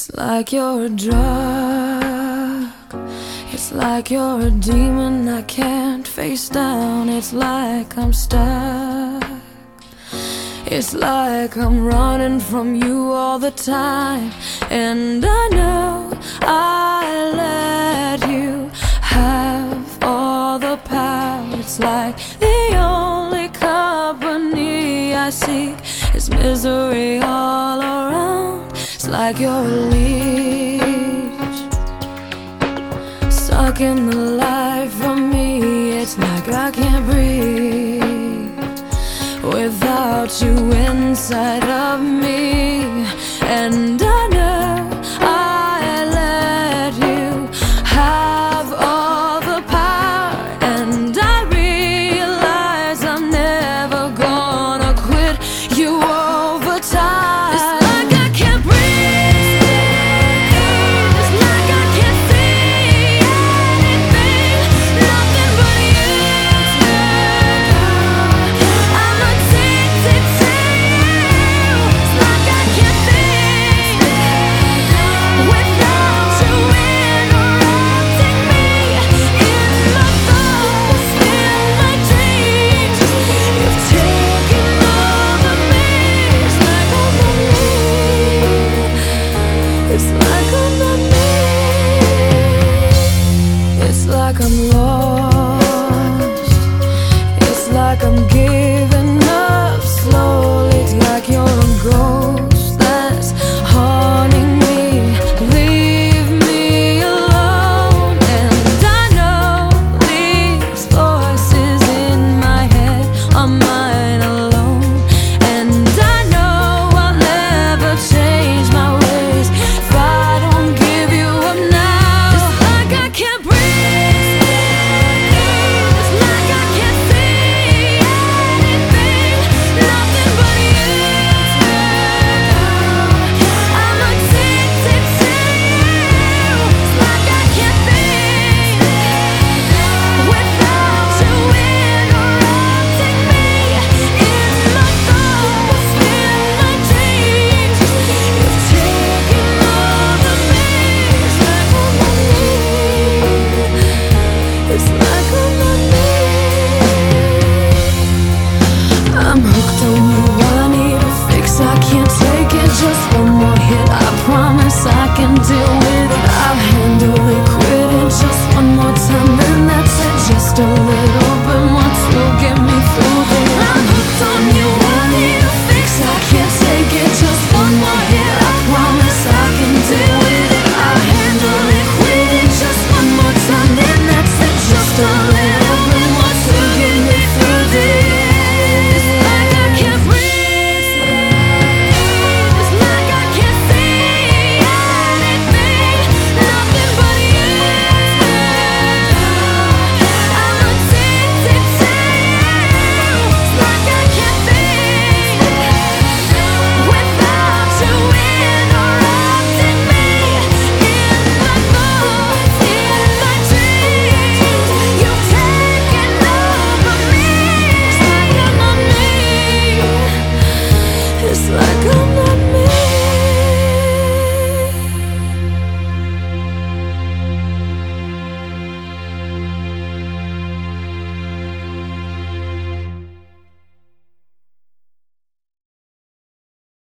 It's like you're a drug. It's like you're a demon I can't face down. It's like I'm stuck. It's like I'm running from you all the time. And I know I let you have all the power. It's like the only company I seek is misery all around. It's like you're a leech, sucking the life from me. It's like I can't breathe without you inside of me. And I know I let you have all the power. And I realize I'm never gonna quit you over time. It's like I can't breathe. It's like I can't see anything, nothing but you. I'm addicted to you. It's like I can't think without you interrupting me. In my thoughts, in my dreams, you've taken over me. It's like I'm not me. It's like I'm not me. It's like I'm lost. It's like I'm giving up slowly. It's like you're a ghost that's haunting me. Leave me alone. And I know these voices in my head are mine alone. And I know I'll never change my ways if I don't give you up now. It's like I can't breathe. It's like I can't see anything, nothing but you. I'm addicted to you. It's like I can't think without you interrupting me. In my thoughts, in my dreams, you've taken over me. It's like I'm not me. It's like I'm not me. I'm hooked on you, I need a fix. I can't take it, just one more hit. I promise I can deal with it. I'll handle it, quit it just one more time, then that's it. Just a little